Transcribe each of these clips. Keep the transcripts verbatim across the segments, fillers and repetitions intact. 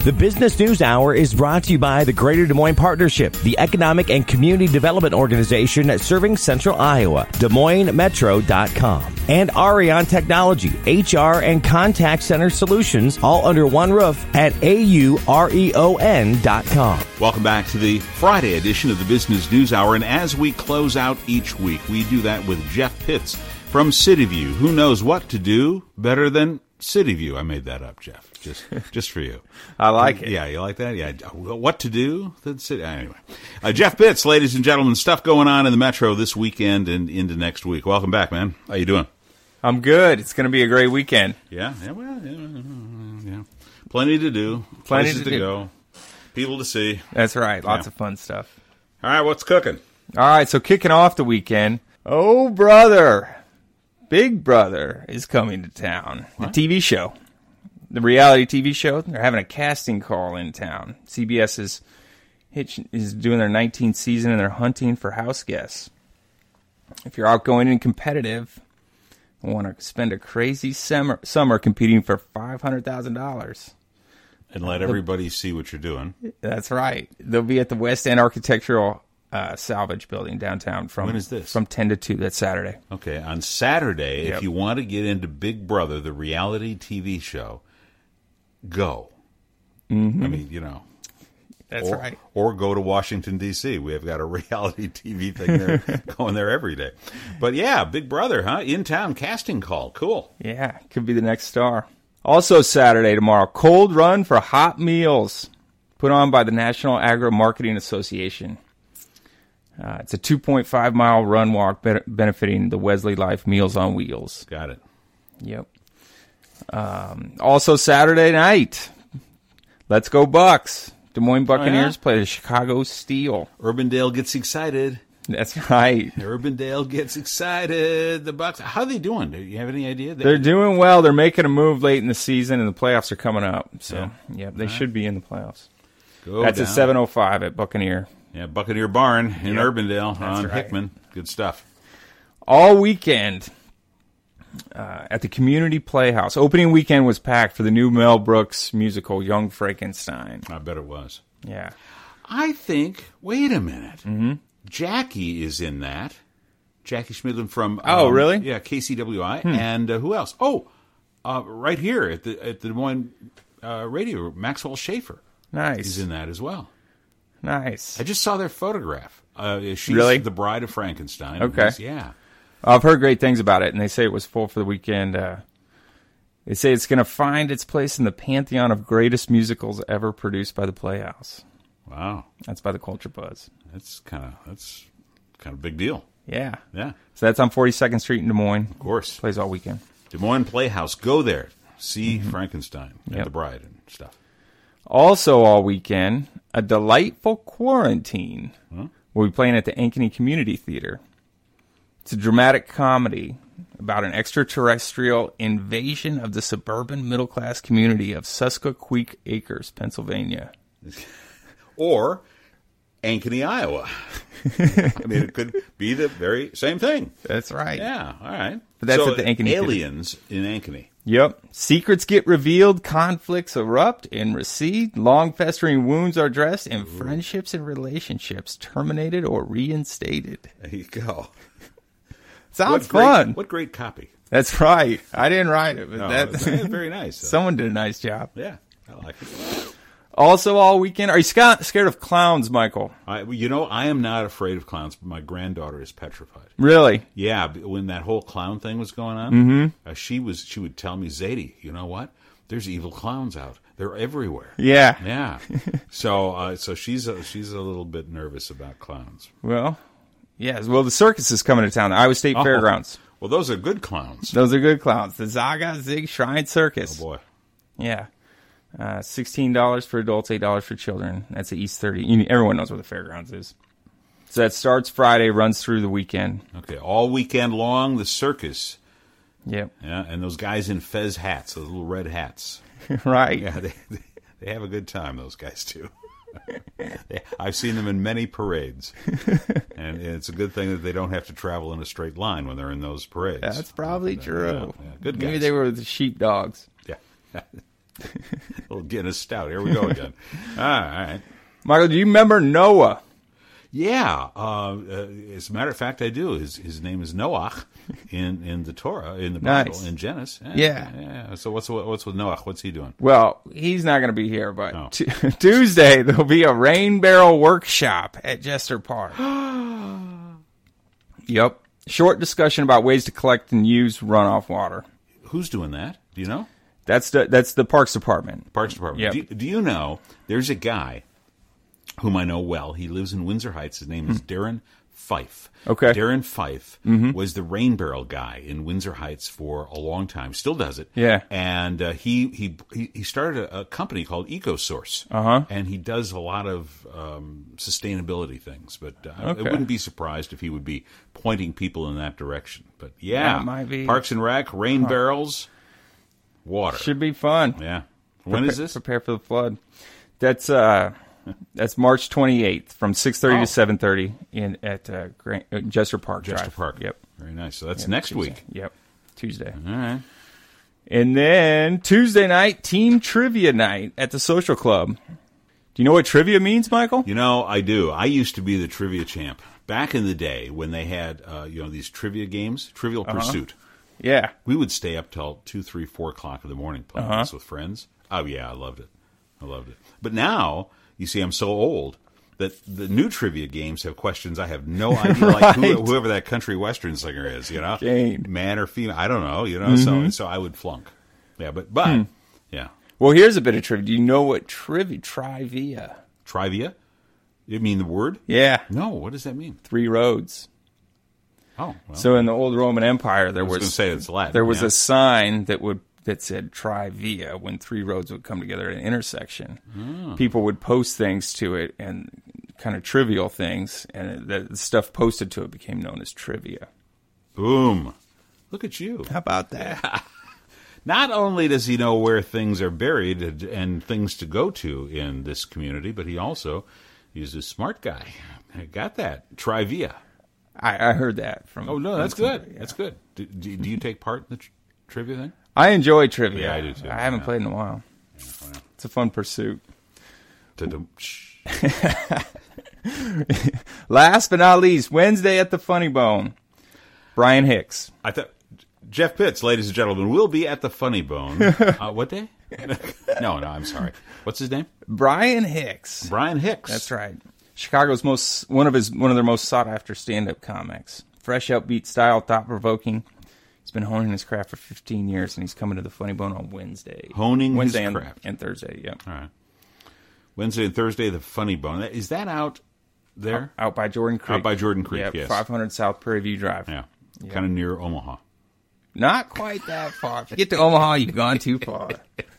The Business News Hour is brought to you by the Greater Des Moines Partnership, the economic and community development organization serving Central Iowa, Des Moines Metro dot com, and Arion Technology, H R and contact center solutions, all under one roof at A U R E O N dot com. Welcome back to the Friday edition of the Business News Hour, and as we close out each week, we do that with Jeff Pitts from CityView. Who knows what to do better than CityView? I made that up, Jeff, just just for you. I like it. Yeah, you like that? Yeah. What to do? Anyway, uh, Jeff Pitts, ladies and gentlemen, stuff going on in the Metro this weekend and into next week. Welcome back, man. How you doing? I'm good. It's going to be a great weekend. Yeah, yeah, well, yeah, yeah. Plenty to do, Plenty places to to do. go, people to see. That's right. Lots Yeah. of fun stuff. All right, what's cooking? All right, so kicking off the weekend, oh, brother, Big Brother is coming to town. What? The T V show. The reality T V show. They're having a casting call in town. C B S is hitch, is doing their nineteenth season, and they're hunting for house guests. If you're outgoing and competitive, and want to spend a crazy summer, summer competing for five hundred thousand dollars. And let everybody see what you're doing. That's right. They'll be at the West End Architectural uh, Salvage Building downtown from When is this? From ten to two. That's Saturday. Okay, on Saturday, Yep. if you want to get into Big Brother, the reality T V show, go. Mm-hmm. I mean, you know. That's or, right. Or go to Washington, D C We have got a reality T V thing there going there every day. But yeah, Big Brother, huh? In-town casting call. Cool. Yeah, could be the next star. Also Saturday tomorrow, Cold Run for Hot Meals, put on by the National Agro Marketing Association. Uh, it's a two point five mile run walk be- benefiting the Wesley Life Meals on Wheels. Got it. Yep. Um, also Saturday night, let's go Bucks. Des Moines Buccaneers Oh, yeah? play the Chicago Steel. Urbandale gets excited. That's right. Urbandale gets excited. The Bucks. How are they doing? Do you have any idea? They, They're doing well. They're making a move late in the season, and the playoffs are coming up. So, Yeah. yeah, they should be in the playoffs. go That's down. at seven oh five at Buccaneer. Yeah, Buccaneer Barn in Yep. Urbandale That's on right. Hickman. Good stuff. All weekend uh, at the Community Playhouse. Opening weekend was packed for the new Mel Brooks musical, Young Frankenstein. I bet it was. Yeah. I think, wait a minute. Mm-hmm. Jackie is in that. Jackie Schmidlin from... Oh, um, really? Yeah, K C W I. And uh, who else? Oh, uh, right here at the at the Des Moines uh, Radio, Maxwell Schaefer Nice. is in that as well. Nice. I just saw their photograph. Uh, she's Really? the bride of Frankenstein. Okay. He's- Yeah. I've heard great things about it, and they say it was full for the weekend. Uh, they say it's going to find its place in the pantheon of greatest musicals ever produced by the Playhouse. Wow. That's by the Culture Buzz. That's kind of that's kind of a big deal. Yeah. Yeah, So that's on forty-second Street in Des Moines. of course. Plays all weekend. Des Moines Playhouse. Go there. See Frankenstein and Yep. the bride and stuff. Also all weekend, A Delightful Quarantine will be playing at the Ankeny Community Theater. It's a dramatic comedy about an extraterrestrial invasion of the suburban middle-class community of Susquehanna Acres, Pennsylvania. Or Ankeny, Iowa. I mean, it could be the very same thing. That's right. Yeah, all right. But that's so at the Ankeny Theater. Aliens in Ankeny. Yep. Secrets get revealed, conflicts erupt and recede, long-festering wounds are dressed, and friendships and relationships terminated or reinstated. There you go. Sounds what great, fun. What great copy. That's right. I didn't write it, but No, that's that's very nice. someone did a nice job. Yeah, I like it. Also, all weekend, are you sca- scared of clowns, Michael? I, you know, I am not afraid of clowns, but my granddaughter is petrified. Really? Yeah, b- when that whole clown thing was going on, mm-hmm. uh, she was she would tell me, Zadie, you know what? There's evil clowns out. They're everywhere. Yeah. Yeah. so uh, so she's a, she's a little bit nervous about clowns. Well, yes. Well, the circus is coming to town, the Iowa State Oh. Fairgrounds. Well, those are good clowns. Those are good clowns. The Zaga Zig Shrine Circus. Oh boy. Yeah. Uh, sixteen dollars for adults, eight dollars for children. That's at East thirty. You, everyone knows where the fairgrounds is. So that starts Friday, runs through the weekend. Okay, all weekend long, the circus. Yep. Yeah, and those guys in fez hats, those little red hats. Right. Yeah, they they have a good time, those guys, too. They- I've seen them in many parades. And it's a good thing that they don't have to travel in a straight line when they're in those parades. That's probably Yeah, true. yeah, good Maybe guys. they were the sheepdogs. Yeah. little Guinness stout. Here we go again. All right. Michael, do you remember Noah? Yeah. Uh, uh, as a matter of fact, I do. His his name is Noach in, in the Torah, in the Bible, Nice. in Genesis. Yeah. yeah. So what's what's with Noach? What's he doing? Well, he's not going to be here, but Oh. t- Tuesday there'll be a rain barrel workshop at Jester Park. Yep. Short discussion about ways to collect and use runoff water. Who's doing that? Do you know? That's the that's the Parks Department. Parks Department. Yep. Do, you, do you know there's a guy whom I know well. He lives in Windsor Heights. His name is Darren Fife. Okay. Darren Fife Mm-hmm. was the rain barrel guy in Windsor Heights for a long time. Still does it. Yeah. And uh, he, he he he started a, a company called EcoSource. Uh-huh. And he does a lot of um, sustainability things. But uh, I Okay. wouldn't be surprised if he would be pointing people in that direction. But yeah, That might be- Parks and Rec, rain barrels, water. Should be fun. Yeah. When is this? Prepare for the flood. That's uh, that's March twenty-eighth from six thirty Oh. to seven thirty in at uh, Grand, uh, Jester Park Jester Drive. Park. Yep. Very nice. So that's Yep, next Tuesday. week. Yep. Tuesday. All right. And then Tuesday night, team trivia night at the Social Club. Do you know what trivia means, Michael? You know, I do. I used to be the trivia champ back in the day when they had, uh, you know, these trivia games, Trivial Uh-huh. Pursuit. Yeah. We would stay up till two, three, four o'clock in the morning playing Uh-huh. this with friends. Oh yeah, I loved it. I loved it. But now, you see, I'm so old that the new trivia games have questions I have no idea, like who, Right. whoever that country western singer is, you know, Jane. man or female, I don't know, you know. So, so I would flunk. Yeah, but but yeah, Well, here's a bit of trivia. Do you know what trivia trivia? trivia. You mean the word? Yeah. No. What does that mean? Three roads. Oh, well, So in the old Roman Empire, there I was, was, going to say it's Latin. there was yeah. a sign that would that said "Trivia" when three roads would come together at an intersection. Oh. People would post things to it and kind of trivial things, and the the stuff posted to it became known as trivia. Boom. Look at you. How about that? Not only does he know where things are buried and, and things to go to in this community, but he also is a smart guy. I got that. Trivia. I, I heard that from. Oh, no, that's from good. somebody, yeah. That's good. Do, do, do you take part in the tr- trivia thing? I enjoy trivia. Yeah, I do too. I haven't Yeah. played in a while. It's a fun pursuit. Ta-dum. Shh. Last but not least, Wednesday at the Funny Bone. Brian Hicks. I thought Jeff Pitts, ladies and gentlemen, will be at the Funny Bone. uh, what day? no, no, I'm sorry. What's his name? Brian Hicks. Brian Hicks. That's right. Chicago's most one of his one of their most sought after stand up comics. Fresh, upbeat style, thought provoking. He's been honing his craft for fifteen years, and he's coming to the Funny Bone on Wednesday. Honing his Wednesday and, craft. and Thursday. Yep. All right. Wednesday and Thursday, the Funny Bone. Is that out there? Out by Jordan Creek. Out by Jordan Creek, Yep, yes. five hundred South Prairie View Drive. Yeah. Kind of near Omaha. Not quite that far. If you get to Omaha, you've gone too far.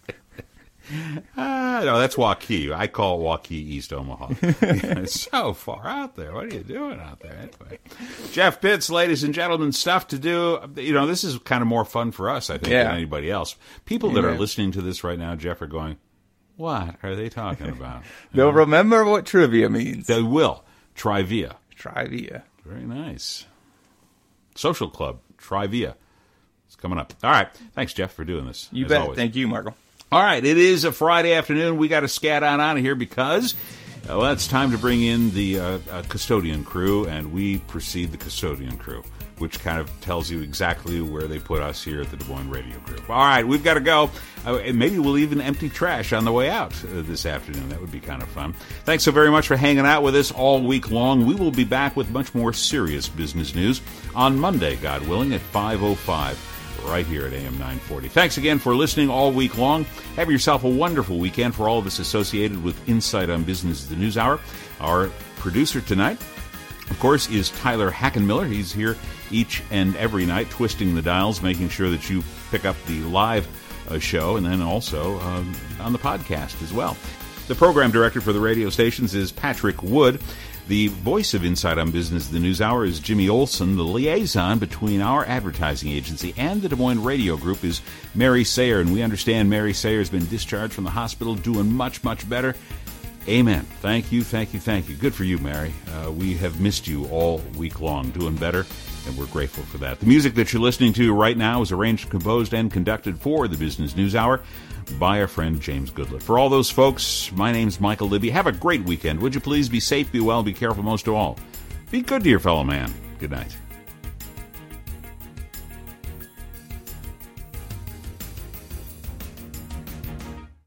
Ah, no, that's Waukee. I call it Waukee, East Omaha. It's so far out there. What are you doing out there anyway? Jeff Pitts, ladies and gentlemen, stuff to do. You know, this is kind of more fun for us, I think, Yeah. than anybody else. People that are Amen. listening to this right now, Jeff, are going, what are they talking about? They'll remember what trivia means. They will. Trivia. Trivia. Very nice. Social Club. Trivia. It's coming up. All right. Thanks, Jeff, for doing this. You as bet. always. Thank you, Michael. All right, it is a Friday afternoon. We got to scat on out of here because, uh, well, it's time to bring in the uh, uh, custodian crew, and we precede the custodian crew, which kind of tells you exactly where they put us here at the Des Moines Radio Group. All right, we've got to go. Uh, and maybe we'll even empty trash on the way out uh, this afternoon. That would be kind of fun. Thanks so very much for hanging out with us all week long. We will be back with much more serious business news on Monday, God willing, at five oh five. Right here at A M nine forty. Thanks again for listening all week long. Have yourself a wonderful weekend. For all of us associated with Insight on Business, the News Hour, our producer tonight, of course, is Tyler Hackenmiller. He's here each and every night, twisting the dials, making sure that you pick up the live uh, show, and then also um, on the podcast as well. The program director for the radio stations is Patrick Wood. The voice of Insight on Business, the News Hour, is Jimmy Olson. The liaison between our advertising agency and the Des Moines Radio Group is Mary Sayer, and we understand Mary Sayer has been discharged from the hospital, doing much, much better. Amen. Thank you, thank you, thank you. Good for you, Mary. Uh, we have missed you all week long, doing better, and we're grateful for that. The music that you're listening to right now is arranged, composed, and conducted for the Business News Hour by our friend James Goodlett. For all those folks, my name's Michael Libby. Have a great weekend. Would you please be safe, be well, be careful, most of all. Be good to your fellow man. Good night.